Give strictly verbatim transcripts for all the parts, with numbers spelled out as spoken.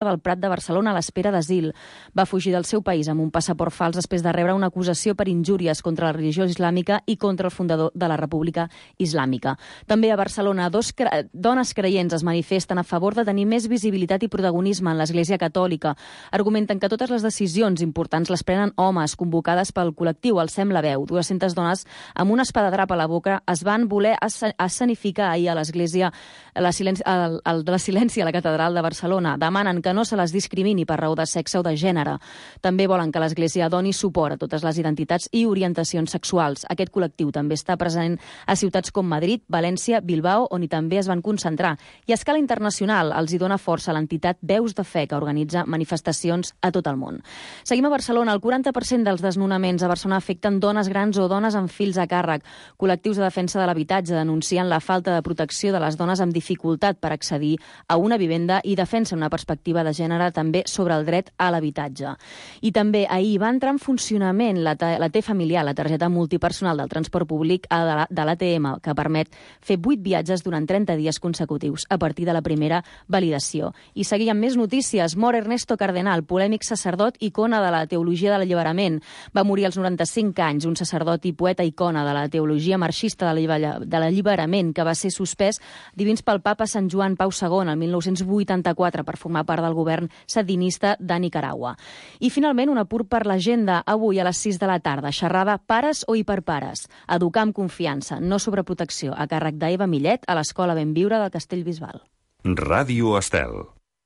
del Prat de Barcelona a l'espera d'asil. Va fugir del seu país amb un passaport fals després de rebre una acusació per injúries contra la religió islàmica i contra el fundador de la República Islàmica. També a Barcelona, dos cre... dones creients es manifesten a favor de tenir més visibilitat i protagonisme en l'Església Catòlica. Argumenten que totes les decisions importants les prenen homes, convocades pel col·lectiu Alcem la veu. dues-centes dones amb una espadadrap a la boca es van voler escenificar ahir a l'Església la silenci... el, el, de la silenci a la Catedral de Barcelona. Demanen que no se les discrimini per raó de sexe o de gènere. També volen que l'Església doni suport a totes les identitats i orientacions sexuals. Aquest col·lectiu també està present a ciutats com Madrid, València, Bilbao, on hi també es van concentrar. I a escala internacional els hi dona força l'entitat Veus de Fe, que organitza manifestacions a tot el món. Seguim a Barcelona. El quaranta per cent dels desnonaments a Barcelona afecten dones grans o dones amb fills a càrrec. Col·lectius de defensa de l'habitatge denuncien la falta de protecció de les dones amb dificultat per accedir a una vivenda i defensen una perspectiva de gènere també sobre el dret a l'habitatge. I també ahir va entrar en funcionament la, la T-Familiar, la targeta multipersonal del transport públic de l'A T M, que permet fer vuit viatges durant trenta dies consecutius a partir de la primera validació. I seguim amb més notícies. Mor Ernesto Cardenal, polèmic sacerdot, icona de la teologia de l'alliberament. Va morir als noranta-cinc anys, un sacerdot i poeta icona de la teologia marxista de l'alliberament, que va ser suspès divins pel papa Sant Joan Pau segon el mil nou-cents vuitanta-quatre per formar part del govern sandinista de Nicaragua. I finalment un apurt per l'agenda. Avui a les sis de la tarda, xerrada Pares o hiperpares. Educar amb confiança, no sobreprotecció, a càrrec d'Eva Millet a l'Escola Benviure del Castellbisbal. Ràdio Estel.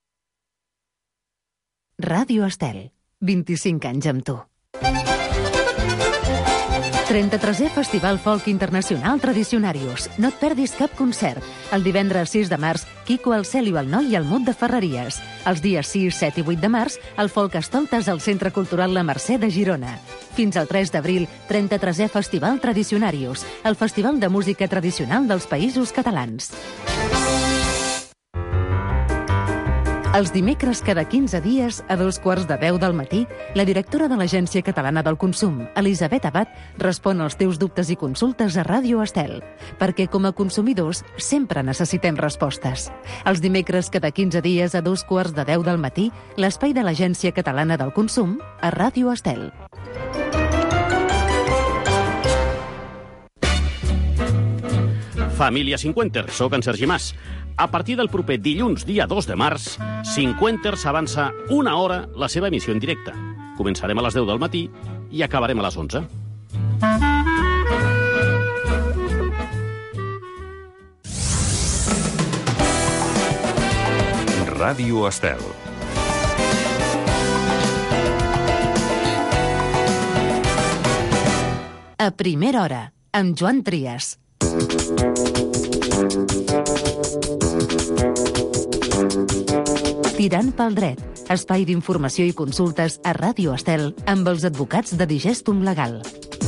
Ràdio Estel. vint-i-cinc anys amb tu. trenta-tresè Festival Folk Internacional Tradicionarius. No et perdis cap concert. El divendres sis de març, Quico el Celio el Noi i el Mut de Ferreries. Els dies sis, set i vuit de març, el Folk Estoltes al Centre Cultural La Mercè de Girona. Fins al tres d'abril, trenta-tresè Festival Tradicionarius, el festival de música tradicional dels Països Catalans. Els dimecres cada quinze dies, a dos quarts de deu del matí, la directora de l'Agència Catalana del Consum, Elisabet Abad, respon als teus dubtes i consultes a Ràdio Estel, perquè com a consumidors sempre necessitem respostes. Els dimecres cada quinze dies, a dos quarts de deu del matí, l'espai de l'Agència Catalana del Consum a Ràdio Estel. Família Cinquenter, soc en Sergi Mas. A partir del proper dilluns, dia dos de març, Cinquenter s'avança una hora la seva emissió en directe. Començarem a les deu del matí i acabarem a les onze. Ràdio Estel. A primera hora, amb Joan Trias. Tirant pel dret, espai d'informació i consultes a Ràdio Estel amb els advocats de Digestum Legal.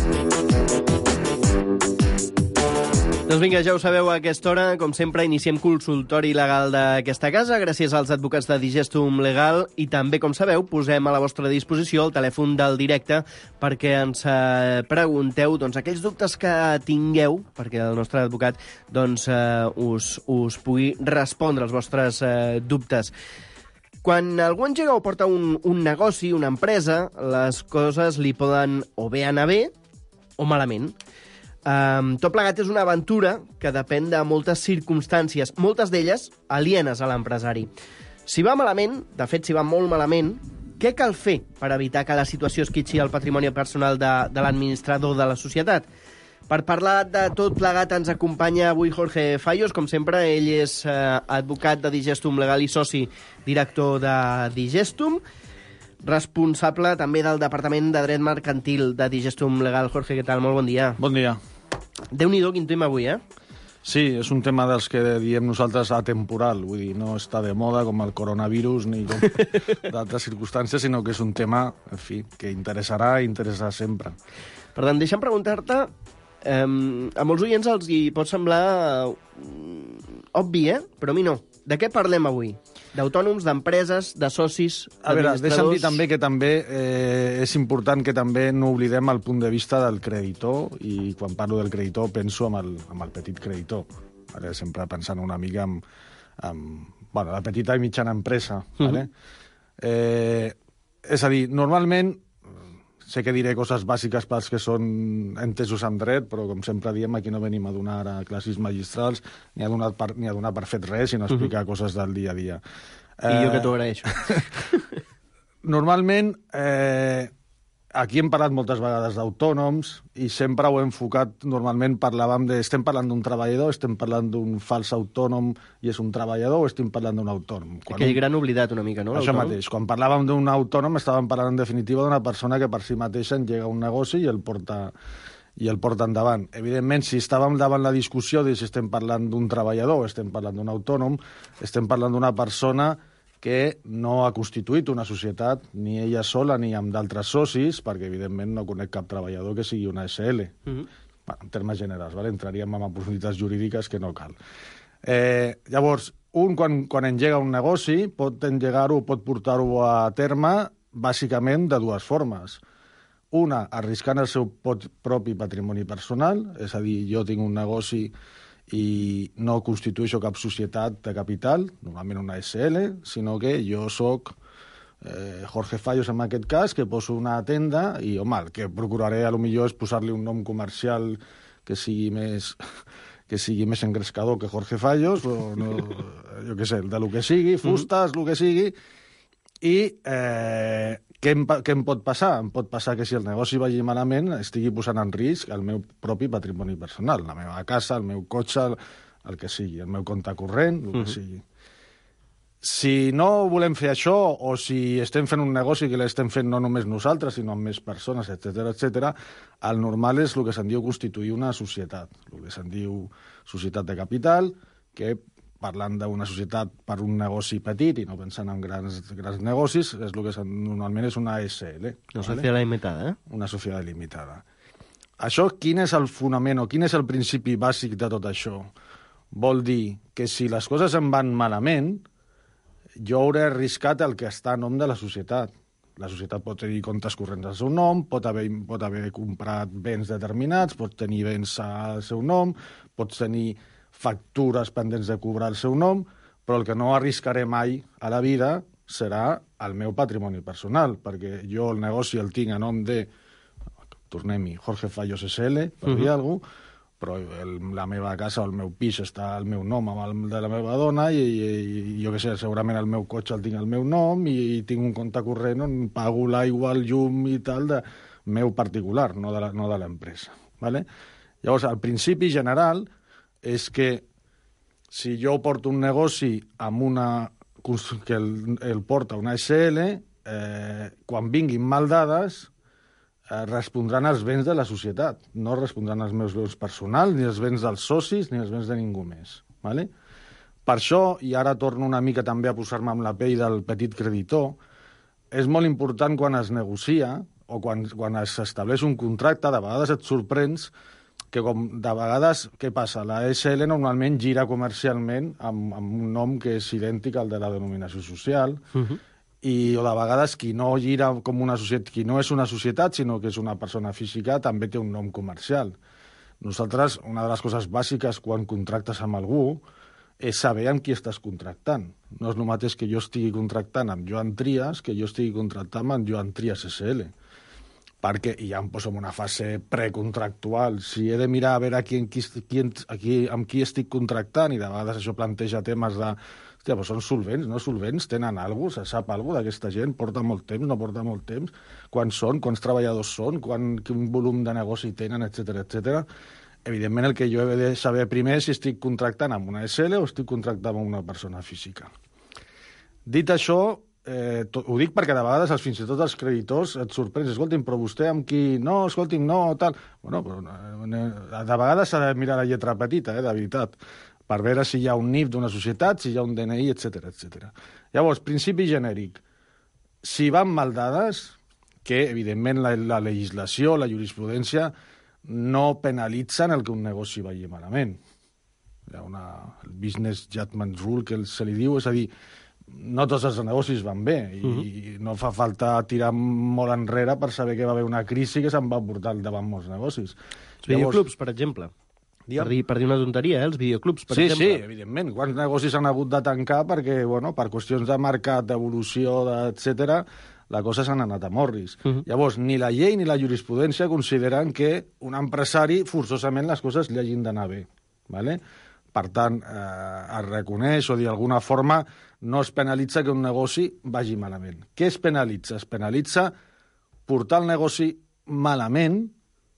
Doncs vinga, ja ho sabeu, a aquesta hora, com sempre, iniciem consultori legal d'aquesta casa, gràcies als advocats de Digestum Legal, i també, com sabeu, posem a la vostra disposició el telèfon del directe perquè ens eh, pregunteu doncs, aquells dubtes que tingueu, perquè el nostre advocat doncs, eh, us, us pugui respondre els vostres eh, dubtes. Quan algú engega o porta un, un negoci, una empresa, les coses li poden o bé anar bé o malament. Um, tot plegat és una aventura que depèn de moltes circumstàncies, moltes d'elles alienes a l'empresari. Si va malament, de fet, si va molt malament, què cal fer per evitar que la situació esquitxi el patrimoni personal de, de l'administrador de la societat? Per parlar de tot plegat ens acompanya avui Jorge Fallos, com sempre. Ell és eh, advocat de Digestum Legal i soci director de Digestum, responsable també del Departament de Dret Mercantil de Digestum Legal. Jorge, què tal? Molt bon dia. Bon dia. Déu-n'hi-do, quin tema avui, eh? Sí, és un tema dels que diem nosaltres atemporal, vull dir, no està de moda com el coronavirus ni com d'altres circumstàncies, sinó que és un tema, en fi, que interessarà i interessarà sempre. Per tant, deixa'm preguntar-te, eh, a molts oients els hi pot semblar eh, obvi, eh? Però a mi no. De què parlem avui? D'autònoms, d'empreses, de socis, a veure, administradors... deixa'm dir també que també eh, és important que també no oblidem el punt de vista del creditor, i quan parlo del creditor penso en el, en el petit creditor. Ara sempre pensant una mica en, en, bueno, la petita i mitjana empresa. Uh-huh. Vale? Eh, és a dir, normalment, sé que diré coses bàsiques pels que són entesos amb dret, però com sempre diem, aquí no venim a donar a classes magistrals ni a donar per, ni a donar per fet res, sinó a explicar uh-huh. coses del dia a dia. I eh... jo que t'ho agraeixo. Normalment, eh, aquí hem parlat moltes vegades d'autònoms i sempre ho hem enfocat, normalment parlàvem de... Estem parlant d'un treballador, estem parlant d'un fals autònom i és un treballador o estem parlant d'un autònom? Quan Aquell un... gran oblidat una mica, no? Això mateix. Quan parlàvem d'un autònom estàvem parlant en definitiva d'una persona que per si mateixa engega un negoci i el porta, i el porta endavant. Evidentment, si estàvem davant la discussió de si estem parlant d'un treballador o estem parlant d'un autònom, estem parlant d'una persona que no ha constituït una societat, ni ella sola ni amb d'altres socis, perquè evidentment no conec cap treballador que sigui una S L. Uh-huh. Bueno, en termes generals, ¿vale? Entraríem en oportunitats jurídiques que no cal. Eh, llavors, un quan, quan engega un negoci pot engegar-ho, pot portar-ho a terme bàsicament de dues formes. Una, arriscant el seu pot, propi patrimoni personal, és a dir, jo tinc un negoci i no constitueixo cap societat de capital, normalment una S L, sinó que jo sóc eh, Jorge Fallos en aquest cas, que poso una tenda i, home, el que procuraré a lo millor és posar-li un nom comercial que sigui més que sigui més engrescador que Jorge Fallos, o no, jo què sé, de lo que sigui, fustes, mm-hmm. lo que sigui, i eh, què, em, què em pot passar? Em pot passar que si el negoci vagi malament estigui posant en risc el meu propi patrimoni personal, la meva casa, el meu cotxe, el, el que sigui, el meu compte corrent, el que uh-huh. sigui. Si no volem fer això, o si estem fent un negoci que l'estem fent no només nosaltres, sinó amb més persones, etcètera, etcètera, el normal és el que se'n diu constituir una societat, el que se'n diu societat de capital, que parlant d'una societat per un negoci petit i no pensant en grans, grans negocis, és el que normalment és una S L. Una societat limitada, eh? Una societat limitada. Això, quin és el fonament o quin és el principi bàsic de tot això? Vol dir que si les coses em van malament, jo hauré arriscat el que està a nom de la societat. La societat pot tenir comptes corrents al seu nom, pot haver, pot haver comprat béns determinats, pot tenir béns al seu nom, pot tenir factures pendents de cobrar el seu nom, però el que no arriscaré mai a la vida serà el meu patrimoni personal, perquè jo el negoci el tinc a nom de, tornem-hi, Jorge Fallos S L, per dir uh-huh. alguna cosa, però el, la meva casa o el meu pis està al meu nom amb el de la meva dona i, i, i jo què sé, segurament el meu cotxe el tinc al meu nom i, i tinc un compte corrent on pago l'aigua, el llum i tal de meu particular, no de, la, no de l'empresa. ¿Vale? Llavors, al principi general és que si jo porto un negoci amb una que el, el porta una S L, eh, quan vinguin mal dades, eh, respondran els béns de la societat, no respondran els meus béns personals, ni els béns dels socis, ni els béns de ningú més. ¿Vale? Per això, i ara torno una mica també a posar-me amb la pell del petit creditor, és molt important quan es negocia o quan, quan s'estableix un contracte, de vegades et sorprens que com de vegades, què passa? La S L normalment gira comercialment amb, amb un nom que és idèntic al de la denominació social, uh-huh. i o de vegades qui no gira com una societat, qui no és una societat, sinó que és una persona física, també té un nom comercial. Nosaltres, una de les coses bàsiques quan contractes amb algú és saber amb qui estàs contractant. No és el mateix que jo estigui contractant amb Joan Trias que jo estigui contractant amb Joan Trias S L. Perquè i ja em poso en una fase precontractual. Si he de mirar a veure qui, qui, qui, qui, amb qui estic contractant, i de vegades això planteja temes de... Hòstia, però són solvents, no solvents? Tenen alguna cosa? Se sap alguna cosa d'aquesta gent? Porta molt temps, no porta molt temps? Quants són? Quants treballadors són? Quant, quin volum de negoci tenen, etcètera, etcètera. Evidentment, el que jo he de saber primer és si estic contractant amb una S L o estic contractant amb una persona física. Dit això, Eh, to, ho dic perquè de vegades els, fins i tot els creditors et sorprens, escolti'm, però vostè amb qui... No, escolti'm, no, tal... Bueno, però eh, de vegades s'ha de mirar la lletra petita, eh, de veritat, per veure si hi ha un N I F d'una societat, si hi ha un D N I, etcètera, etcètera. Llavors, principi genèric. Si van mal dades, que evidentment la, la legislació, la jurisprudència, no penalitzen el que un negoci vagi malament. Hi ha una el business judgment rule que se li diu, és a dir, no tots els negocis van bé i uh-huh. no fa falta tirar molt enrere per saber que va haver una crisi que se'n va portar davant molts negocis. Els videoclubs, per exemple. Per dir, per dir una tonteria, eh? Els videoclubs, per sí, exemple. Sí, evidentment. Quants negocis han hagut de tancar perquè, bueno, per qüestions de mercat, d'evolució, etcètera, la cosa s'ha anat a morris. Uh -huh. Llavors, ni la llei ni la jurisprudència consideren que un empresari, forçosament, les coses li hagin d'anar bé. ¿Vale? Per tant, eh, es reconeix o d'alguna forma no es penalitza que un negoci vagi malament. Què es penalitza? Es penalitza portar el negoci malament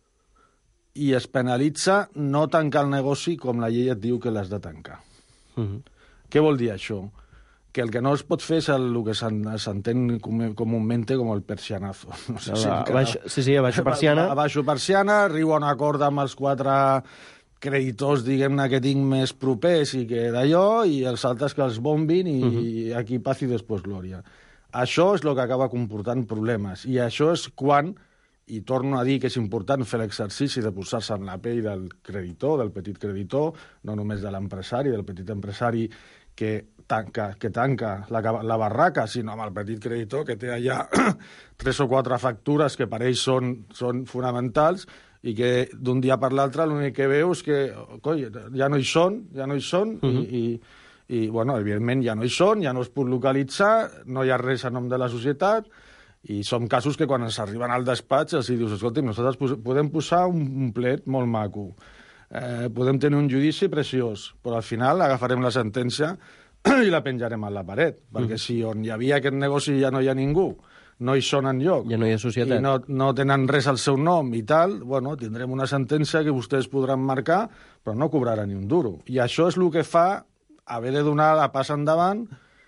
i es penalitza no tancar el negoci com la llei et diu que l'has de tancar. Uh -huh. Què vol dir això? Que el que no es pot fer és el, el que s'entén comúment com el persianazo. No sé si a, a baix, sí, sí, a baixo persiana. A, a baixo persiana, arribo a un acord amb els quatre creditors, diguem-ne, que tinc més propers i que d'allò, i els altres que els bombin i, uh -huh. i aquí paz i després glòria. Això és el que acaba comportant problemes. I això és quan, i torno a dir que és important fer l'exercici de posar-se en la pell del creditor, del petit creditor, no només de l'empresari, del petit empresari que tanca, que tanca la, la barraca, sinó amb el petit creditor que té allà tres o quatre factures que per ells són, són fonamentals i que d'un dia per l'altre l'únic que veu és que coi, ja no hi són, ja no hi són, uh -huh. i, i, i bueno, evidentment ja no hi són, ja no es pot localitzar, no hi ha res a nom de la societat, i són casos que quan ens arriben al despatx els dius, escolta, nosaltres podem posar un plet molt maco, eh, podem tenir un judici preciós, però al final agafarem la sentència i la penjarem a la paret, perquè mm. si on hi havia aquest negoci ja no hi ha ningú, no hi són enlloc, ja no hi ha societat, i no, no tenen res al seu nom i tal, bueno, tindrem una sentència que vostès podran marcar, però no cobraran ni un duro. I això és el que fa haver de donar la passa endavant,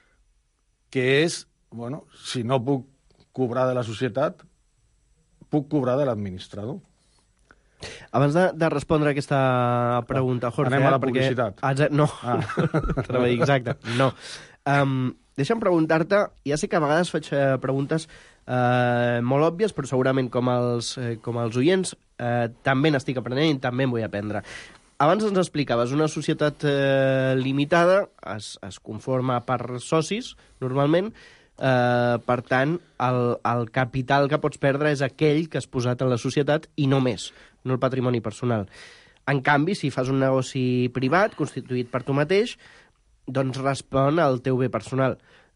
que és, bueno, si no puc cobrar de la societat, puc cobrar de l'administrador. Abans de, de respondre a aquesta pregunta, Jorge... Anem a la publicitat. Perquè... No, ah. exacte, no. Um, deixa'm preguntar-te, ja sé que a vegades faig eh, preguntes eh, molt òbvies, però segurament com els, eh, com els oients eh, també n'estic aprenent i també en vull aprendre. Abans ens explicaves, una societat eh, limitada es, es conforma per socis, normalment. Uh, per tant, el, el capital que pots perdre és aquell que has posat en la societat i no més, no el patrimoni personal. En canvi, si fas un negoci privat, constituït per tu mateix, doncs respon al teu bé personal.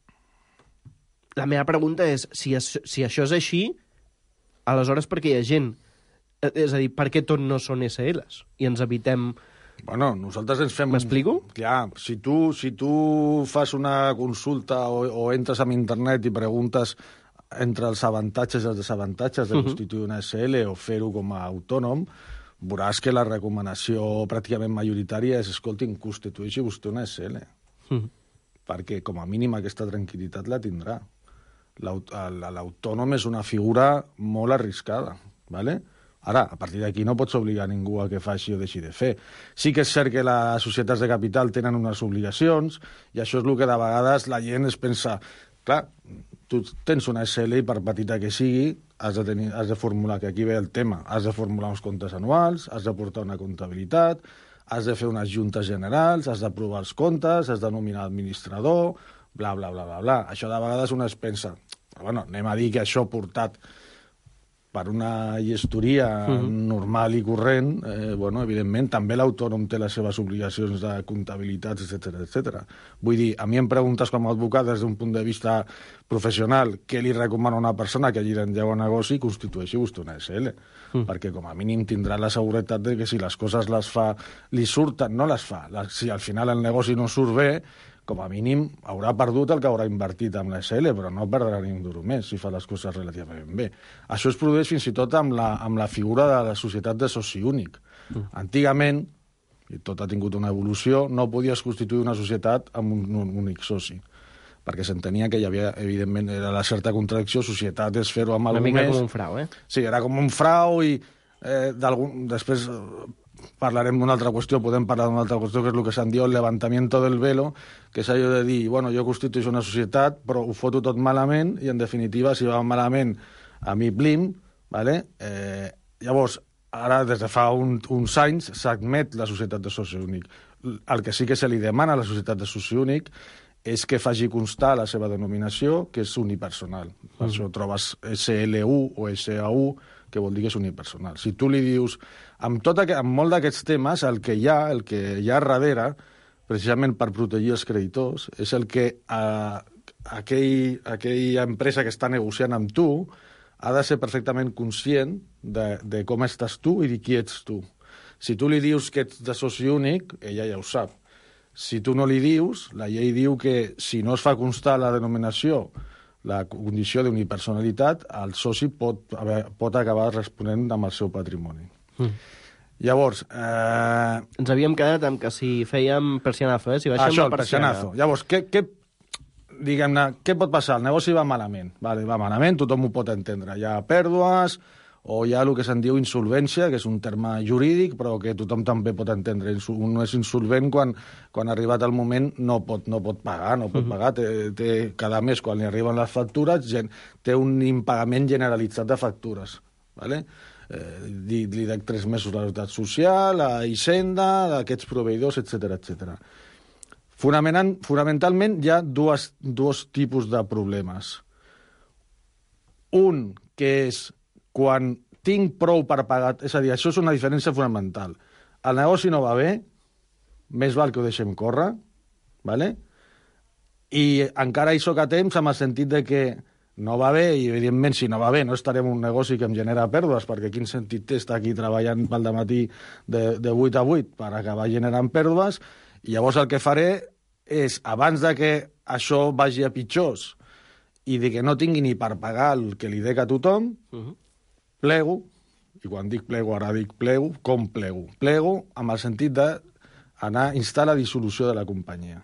La meva pregunta és, si, es, si això és així, aleshores per què hi ha gent? És a dir, per què tot no són esse eles? I ens evitem... Bueno, nosaltres ens fem... M'explico? Clar, si tu, si tu fas una consulta o, o entres en internet i preguntes entre els avantatges i els desavantatges de constituir una esse ele o fer-ho com a autònom, veuràs que la recomanació pràcticament majoritària és, escoltin, constitueixi vostè una esse ele. Uh-huh. Perquè, com a mínim, aquesta tranquil·litat la tindrà. L'autònom és una figura molt arriscada, ¿vale? Ara, a partir d'aquí no pots obligar ningú a que faci o deixi de fer. Sí que és cert que les societats de capital tenen unes obligacions i això és el que de vegades la gent es pensa, clar, tu tens una esse ele i per petita que sigui has de, tenir, has de formular, que aquí ve el tema, has de formular uns comptes anuals, has de portar una comptabilitat, has de fer unes juntes generals, has d'aprovar els comptes, has de nominar administrador, bla, bla, bla, bla, bla. Això de vegades un es pensa, bueno, anem a dir que això portat per una gestoria uh-huh. normal i corrent, eh, bueno, evidentment, també l'autònom té les seves obligacions de comptabilitats, etcètera, etcètera. Vull dir, a mi em preguntes com a advocat des d'un punt de vista professional què li recomana una persona que hagi d'engegar un negoci i constitueixi vostè una esse ele, uh-huh. perquè com a mínim tindrà la seguretat de que si les coses les fa, li surten, no les fa. Si al final el negoci no surt bé, com a mínim haurà perdut el que haurà invertit amb l'esse ele, però no perdrà ni un duro més si fa les coses relativament bé. Això es produeix fins i tot amb la, amb la figura de la societat de soci únic. Mm. Antigament, i tot ha tingut una evolució, no podies constituir una societat amb un, un únic soci, perquè s'entenia que hi havia, evidentment, era la certa contradicció, societat és fer-ho amb algú més. Una mica com un frau, eh? Sí, era com un frau i eh, després... parlarem d'una altra qüestió, podem parlar d'una altra qüestió, que és el que se'n diu el levantamiento del velo, que és allò de dir, bueno, jo constitueixo una societat, però ho foto tot malament, i en definitiva, si va malament, a mi plim, ¿vale? Eh, llavors, ara, des de fa un, uns anys, s'admet la societat de soci únic. El que sí que se li demana a la societat de soci únic és que faci constar la seva denominació, que és unipersonal. Per mm. això trobes esse ele u o esse a u, que vol dir que és unipersonal. Si tu li dius... Amb, tot aqu... amb molt d'aquests temes, el que hi ha, el que hi ha darrere, precisament per protegir els creditors, és el que eh, aquell, aquella empresa que està negociant amb tu ha de ser perfectament conscient de, de com estàs tu i de qui ets tu. Si tu li dius que ets de soci únic, ella ja ho sap. Si tu no li dius, la llei diu que si no es fa constar la denominació, la condició d'unipersonalitat, el soci pot, pot acabar responent amb el seu patrimoni. Mm. Llavors... Eh... Ens havíem quedat amb que si fèiem persianazo, eh? Si baixem Això, la el persianazo. Llavors, què, què, diguem-ne, què pot passar? El negoci va malament. Vale, va malament, tothom ho pot entendre. Hi ha pèrdues, o hi ha el que se'n diu insolvència, que és un terme jurídic, però que tothom també pot entendre. Un és insolvent quan, quan ha arribat el moment no pot, no pot pagar, no pot uh -huh. pagar. Té, té, cada mes, quan li arriben les factures, gen, té un impagament generalitzat de factures. Vale? Eh, li, li dec tres mesos la Seguretat Social, a Hisenda, d'aquests proveïdors, etcètera, etcètera. Fonamental, fonamentalment hi ha dues, dos tipus de problemes. Un, que és quan tinc prou per pagar... És a dir, això és una diferència fonamental. El negoci no va bé, més val que ho deixem córrer, ¿vale? I encara hi soc a temps amb el sentit de que no va bé, i evidentment si no va bé no estarem en un negoci que em genera pèrdues, perquè quin sentit té estar aquí treballant pel dematí de, de vuit a vuit per acabar generant pèrdues, i llavors el que faré és, abans de que això vagi a pitjors i de que no tingui ni per pagar el que li dec a tothom, uh -huh. plego, i quan dic plego, ara dic plego, com plego? Plego amb el sentit d'anar a instar la dissolució de la companyia.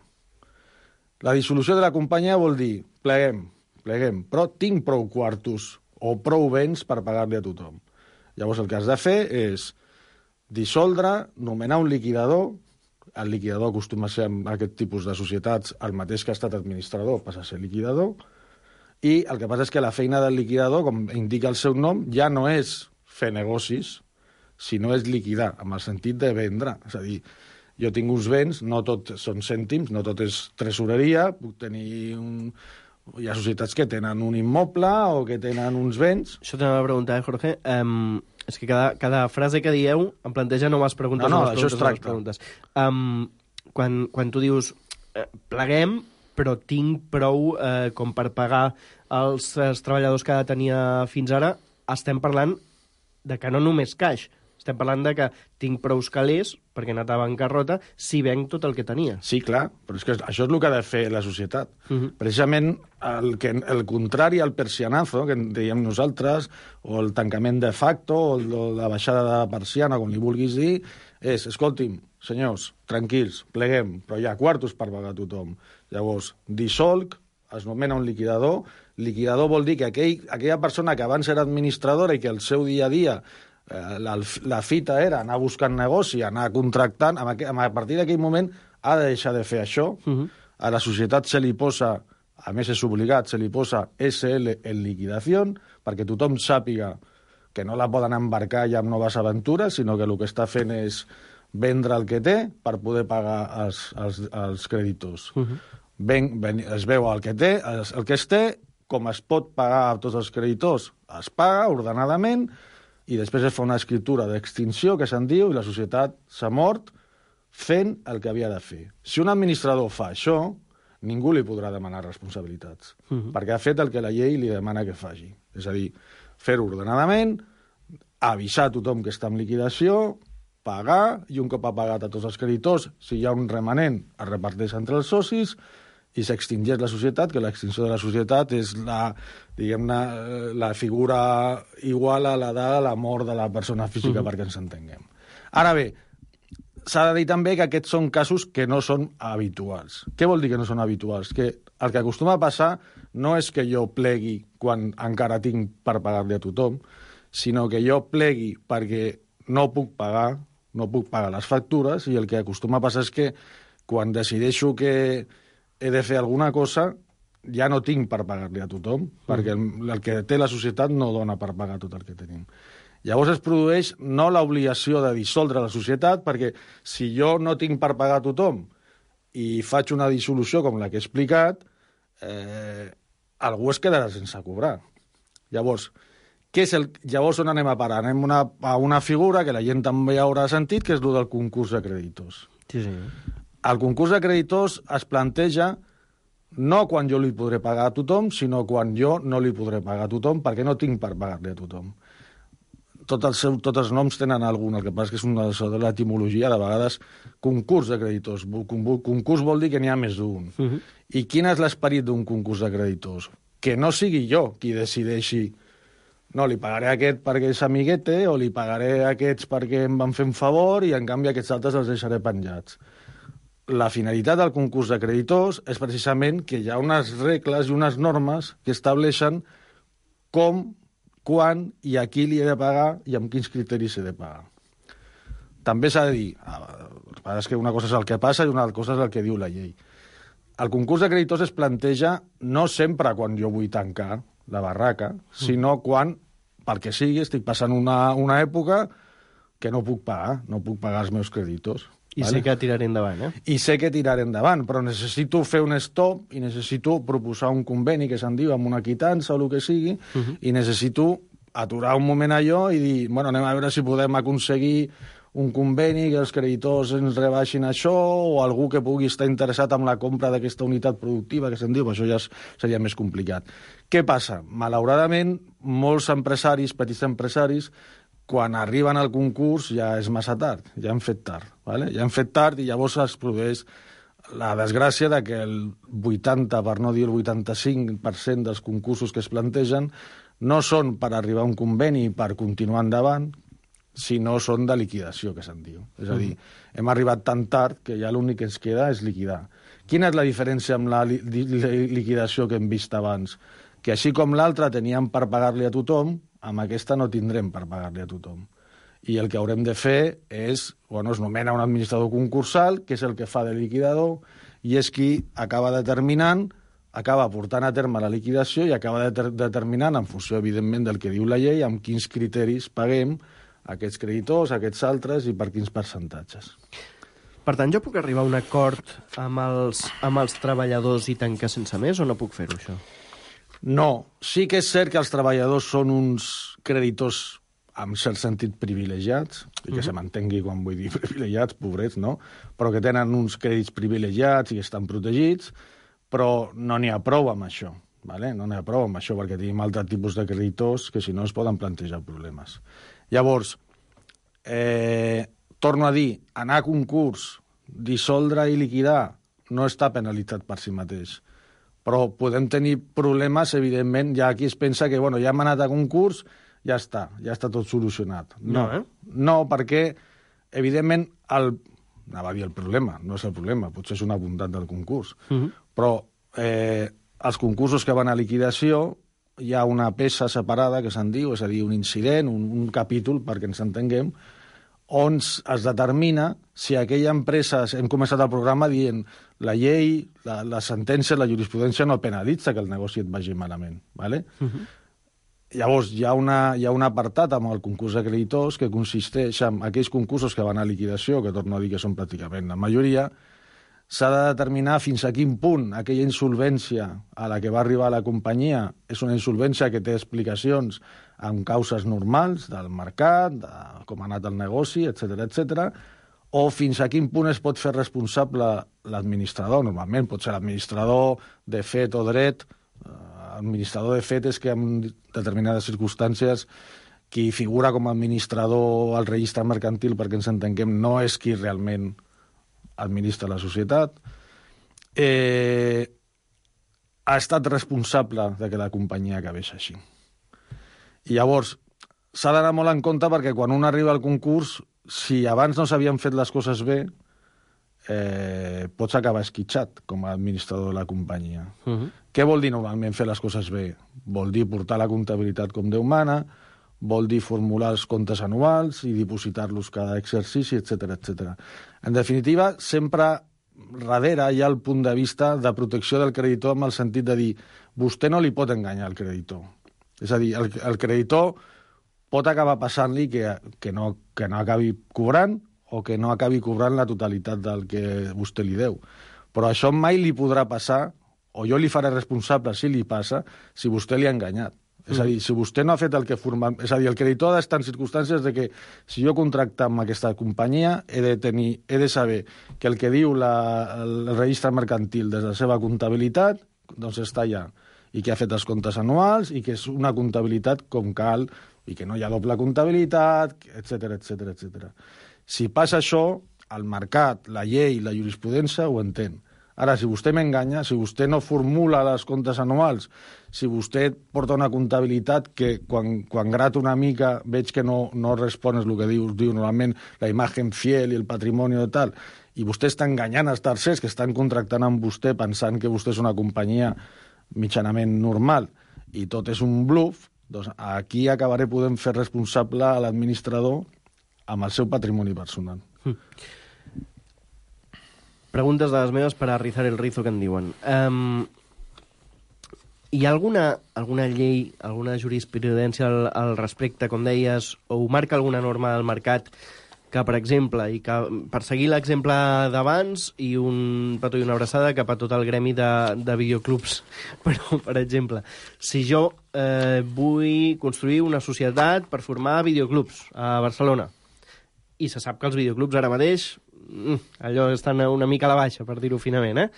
La dissolució de la companyia vol dir, pleguem, pleguem, però tinc prou quartos o prou béns per pagar-li a tothom. Llavors el que has de fer és dissoldre, nomenar un liquidador. El liquidador acostuma a ser en aquest tipus de societats el mateix que ha estat administrador, passa a ser liquidador, i el que passa és que la feina del liquidador, com indica el seu nom, ja no és fer negocis, sinó és liquidar, amb el sentit de vendre. És a dir, jo tinc uns béns, no tot són cèntims, no tot és tresoreria, puc tenir un... Hi ha societats que tenen un immoble o que tenen uns béns. Això t'anava a preguntar, eh, Jorge? Um, és que cada, cada frase que dieu em planteja noves preguntes. No, no, noves això es preguntes, tracta. Preguntes. Um, quan, quan tu dius eh, pleguem, però tinc prou eh, com per pagar els, els treballadors que tenia fins ara, estem parlant de que no només caix, estem parlant de que tinc prou calés perquè he anat a bancarrota si venc tot el que tenia. Sí, clar, però és que això és el que ha de fer la societat. Uh Mhm. -huh. Precisament el, que, el contrari al persianazo, que en dèiem nosaltres, o el tancament de facto, o, el, o la baixada de persiana, com li vulguis dir, és, escolti'm, senyors, tranquils, pleguem, però hi ha quartos per pagar a tothom. Llavors, dissolc, es nomena un liquidador. Liquidador vol dir que aquell, aquella persona que abans era administradora i que el seu dia a dia eh, la, la fita era anar buscant negoci, anar contractant, a, a partir d'aquell moment ha de deixar de fer això. Uh -huh. A la societat se li posa, a més és obligat, se li posa esse ele en liquidació, perquè tothom sàpiga que no la poden embarcar ja amb noves aventures, sinó que el que està fent és vendre el que té per poder pagar els, els, els creditors. Uh -huh. Ben, ben, es veu el que té, el, el que es té, com es pot pagar a tots els creditors, es paga ordenadament, i després es fa una escriptura d'extinció, que se'n diu, i la societat s'ha mort fent el que havia de fer. Si un administrador fa això, ningú li podrà demanar responsabilitats, uh -huh. perquè ha fet el que la llei li demana que faci. És a dir, fer-ho ordenadament, avisar a tothom que està en liquidació, pagar, i un cop ha pagat a tots els creditors, si hi ha un remanent, es reparteix entre els socis, i s'extingeix la societat, que l'extinció de la societat és la, diguem-ne, la figura igual a la de la mort de la persona física, uh -huh. perquè ens entenguem. Ara bé, s'ha de dir també que aquests són casos que no són habituals. Què vol dir que no són habituals? Que el que acostuma a passar no és que jo plegui quan encara tinc per pagar-li a tothom, sinó que jo plegui perquè no puc pagar, no puc pagar les factures, i el que acostuma a passar és que quan decideixo que he de fer alguna cosa, ja no tinc per pagar-li a tothom, mm. perquè el, el que té la societat no dona per pagar tot el que tenim. Llavors es produeix no l'obligació de dissoldre la societat, perquè si jo no tinc per pagar a tothom i faig una dissolució com la que he explicat, eh, algú es quedarà sense cobrar. Llavors, Què és el... Llavors on anem a parar? Anem una, a una figura que la gent també haurà sentit, que és el del concurs de creditors. Sí, sí. El concurs de creditors es planteja no quan jo li podré pagar a tothom, sinó quan jo no li podré pagar a tothom, perquè no tinc per pagar-li a tothom. Tots els, seus, tots els noms tenen algun, el que passa és que és una de l'etimologia, de vegades, concurs de creditors. Concurs vol dir que n'hi ha més d'un. Uh -huh. I quin és l'esperit d'un concurs de creditors? Que no sigui jo qui decideixi no, li pagaré a aquest perquè és amiguete o li pagaré a aquests perquè em van fer un favor i, en canvi, aquests altres els deixaré penjats. La finalitat del concurs de creditors és precisament que hi ha unes regles i unes normes que estableixen com, quan i a qui li he de pagar i amb quins criteris he de pagar. També s'ha de dir, és que una cosa és el que passa i una altra cosa és el que diu la llei. El concurs de creditors es planteja no sempre quan jo vull tancar la barraca, sinó quan, pel que sigui, estic passant una, una època que no puc pagar, no puc pagar els meus creditors. I vale? sé que tiraré endavant, eh? I sé que tiraré endavant, però necessito fer un stop i necessito proposar un conveni, que se'n diu, amb una quitança o el que sigui, uh -huh. i necessito aturar un moment allò i dir, bueno, anem a veure si podem aconseguir un conveni que els creditors ens rebaixin això, o algú que pugui estar interessat en la compra d'aquesta unitat productiva, que se'n diu, això ja seria més complicat. Què passa? Malauradament, molts empresaris, petits empresaris, quan arriben al concurs ja és massa tard, ja han fet tard, ¿vale? Ja han fet tard i llavors es produeix la desgràcia de que el vuitanta, per no dir el vuitanta-cinc per cent dels concursos que es plantegen no són per arribar a un conveni per continuar endavant, sinó són de liquidació, que se'n diu. És a dir, hem arribat tan tard que ja l'únic que ens queda és liquidar. Quina és la diferència amb la li li liquidació que hem vist abans? Que així com l'altra teníem per pagar-li a tothom, amb aquesta no tindrem per pagar-li a tothom. I el que haurem de fer és, bueno, es nomena un administrador concursal, que és el que fa de liquidador, i és qui acaba determinant, acaba portant a terme la liquidació i acaba de determinant, en funció, evidentment, del que diu la llei, amb quins criteris paguem aquests creditors, aquests altres, i per quins percentatges. Per tant, jo puc arribar a un acord amb els, amb els treballadors i tancar sense més, o no puc fer-ho, això? No. Sí que és cert que els treballadors són uns creditors en cert sentit privilegiats, i que uh -huh. se m'entengui quan vull dir privilegiats, pobrets, no? Però que tenen uns crèdits privilegiats i que estan protegits, però no n'hi ha prou amb això, ¿vale? No n'hi ha prou amb això, perquè tenim altres tipus de creditors que, si no, es poden plantejar problemes. Llavors, eh, torno a dir, anar a concurs, dissoldre i liquidar, no està penalitzat per si mateix. Però podem tenir problemes, evidentment, ja aquí es pensa que, bueno, ja hem anat a concurs, ja està, ja està tot solucionat. No, no, eh? no, perquè, evidentment, el... anava a dir el problema, no és el problema, potser és una bondat del concurs, uh -huh. però eh, els concursos que van a liquidació hi ha una peça separada, que se'n diu, és a dir, un incident, un, un capítol, perquè ens entenguem, on es determina si aquella empresa... Hem començat el programa dient la llei, la, la sentència, la jurisprudència no penalitza que el negoci et vagi malament, ¿vale? Uh -huh. Llavors, hi ha, una, hi ha un apartat amb el concurs de creditors que consisteix en aquells concursos que van a liquidació, que torno a dir que són pràcticament la majoria, s'ha de determinar fins a quin punt aquella insolvència a la que va arribar la companyia és una insolvència que té explicacions amb causes normals del mercat, de com ha anat el negoci, etcètera, etcètera, o fins a quin punt es pot fer responsable l'administrador. Normalment pot ser l'administrador de fet o dret. L'administrador de fet és que en determinades circumstàncies qui figura com a administrador al registre mercantil, perquè ens entenguem, no és qui realment administra la societat, eh, ha estat responsable de que la companyia acabés així. I llavors, s'ha d'anar molt en compte perquè quan un arriba al concurs, si abans no s'havien fet les coses bé, eh, pots acabar esquitxat com a administrador de la companyia. Uh -huh. Què vol dir normalment fer les coses bé? Vol dir portar la comptabilitat com Déu mana, vol dir formular els comptes anuals i dipositar-los cada exercici, etcètera, etcètera. En definitiva, sempre darrere hi ha el punt de vista de protecció del creditor, amb el sentit de dir vostè no li pot enganyar al creditor. És a dir, el, el creditor pot acabar passant-li que, que, no, que no acabi cobrant o que no acabi cobrant la totalitat del que vostè li deu. Però això mai li podrà passar, o jo li faré responsable si li passa, si vostè li ha enganyat. És a dir, si vostè no ha fet el que forma... És a dir, el creditor ha d'estar en circumstàncies de que si jo contracte amb aquesta companyia he de, tenir, he de saber que el que diu la, el registre mercantil des de la seva comptabilitat doncs està allà, i que ha fet els comptes anuals i que és una comptabilitat com cal i que no hi ha doble comptabilitat, etcètera, etcètera, etcètera. Si passa això, el mercat, la llei, la jurisprudència ho entén. Ara, si vostè m'enganya, si vostè no formula les comptes anuals, si vostè porta una comptabilitat que quan, quan grata una mica veig que no, no respones el que diu, diu normalment la imagen fiel i el patrimoni i tal, i vostè està enganyant els tercers que estan contractant amb vostè pensant que vostè és una companyia mitjanament normal i tot és un bluff, doncs aquí acabaré podent fer responsable a l'administrador amb el seu patrimoni personal. Mm. Preguntes de les meves per a rizar el rizo, que en diuen. Um, hi ha alguna, alguna llei, alguna jurisprudència al, al respecte, com deies, o ho marca alguna norma del mercat que, per exemple, i que, per seguir l'exemple d'abans, i un petó i una abraçada cap a tot el gremi de, de videoclubs. Però, per exemple, si jo eh, vull construir una societat per formar videoclubs a Barcelona, i se sap que els videoclubs ara mateix allò estan una mica a la baixa, per dir-ho finament, eh?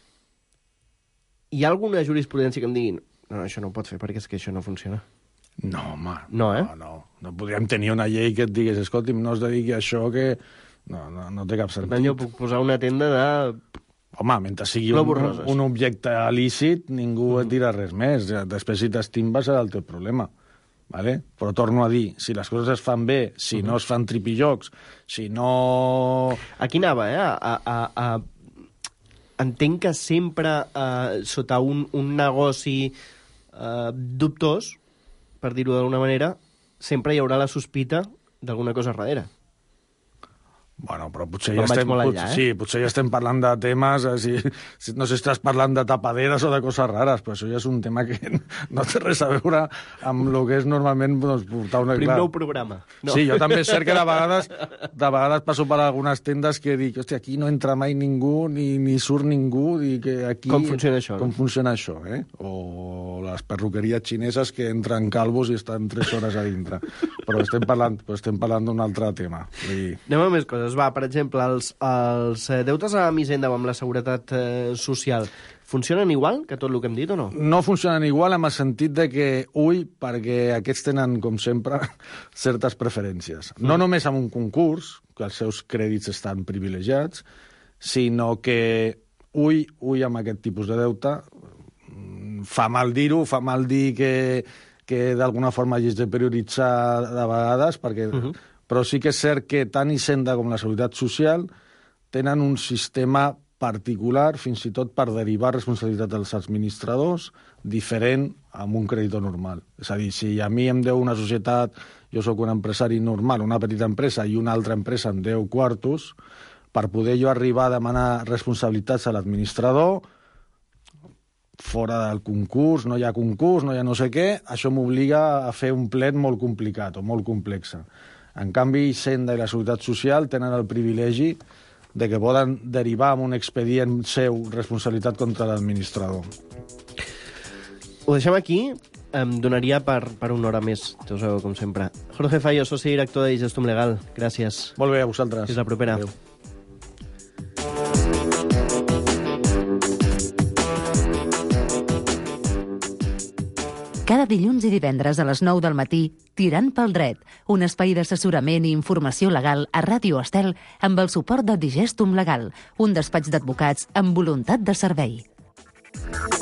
Hi ha alguna jurisprudència que em diguin no, això no ho pot fer perquè és que això no funciona? No, home. No, eh? No, no. No podríem tenir una llei que et digués escolti'm, no es dediqui a això que... No, no, no té cap sentit. Per tant, jo puc posar una tenda de... Home, mentre sigui un, un objecte lícit, ningú mm. et dirà res més. Després, si t'estimba, serà el teu problema. Vale? Però torno a dir, si les coses es fan bé, si uh-huh. no es fan tripillocs, si no... Aquí anava, eh? A, a, a... Entenc que sempre eh, sota un, un negoci eh, dubtós, per dir-ho d'alguna manera, sempre hi haurà la sospita d'alguna cosa darrere. Bueno, però potser ja, estem, enllà, potser, eh? sí, potser ja estem parlant de temes, eh, si, si, no sé si estàs parlant de tapaderes o de coses rares, però això ja és un tema que no té res a veure amb el que és normalment doncs, portar una... Prim nou programa. No. Sí, jo també és cert que de vegades, de vegades passo per algunes tendes que dic, hòstia, aquí no entra mai ningú, ni, ni surt ningú, i que aquí... Com funciona això? Com no? funciona això, eh? O les perruqueries xineses que entren calvos i estan tres hores a dintre. Però estem parlant, però estem parlant d'un altre tema. I... Anem a més coses. Va, per exemple, els, els deutes a Hisenda amb la seguretat eh, social funcionen igual que tot el que hem dit o no? No funcionen igual en el sentit de que, ui, perquè aquests tenen, com sempre, certes preferències. Mm. No només amb un concurs, que els seus crèdits estan privilegiats, sinó que, ui, ui, amb aquest tipus de deute, fa mal dir-ho, fa mal dir que, que d'alguna forma hagis de prioritzar de vegades, perquè... Mm-hmm. Però sí que és cert que tant Hisenda com la Seguretat Social tenen un sistema particular, fins i tot per derivar responsabilitat dels administradors, diferent amb un creditor normal. És a dir, si a mi em deu una societat, jo sóc un empresari normal, una petita empresa, i una altra empresa em deu quartos, per poder jo arribar a demanar responsabilitats a l'administrador, fora del concurs, no hi ha concurs, no hi ha no sé què, això m'obliga a fer un plet molt complicat o molt complex. En canvi, Hisenda i la Seguretat Social tenen el privilegi de que poden derivar amb un expedient seu responsabilitat contra l'administrador. Ho deixem aquí. Em donaria per, per una hora més, ja ho sabeu, com sempre. Jorge Fallo, soci director de Digestum Legal. Gràcies. Molt bé, a vosaltres. Fins la propera. Adéu. Cada dilluns i divendres a les nou del matí, Tirant pel dret, un espai d'assessorament i informació legal a Ràdio Estel amb el suport de Digestum Legal, un despatx d'advocats amb voluntat de servei.